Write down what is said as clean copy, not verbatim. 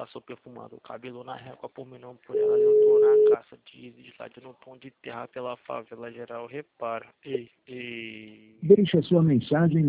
passou perfumado o cabelo na régua, por mim não por elas eu tô na caça de slide no pão de terra pela favela geral, repara. Ei, ei. Deixe a sua mensagem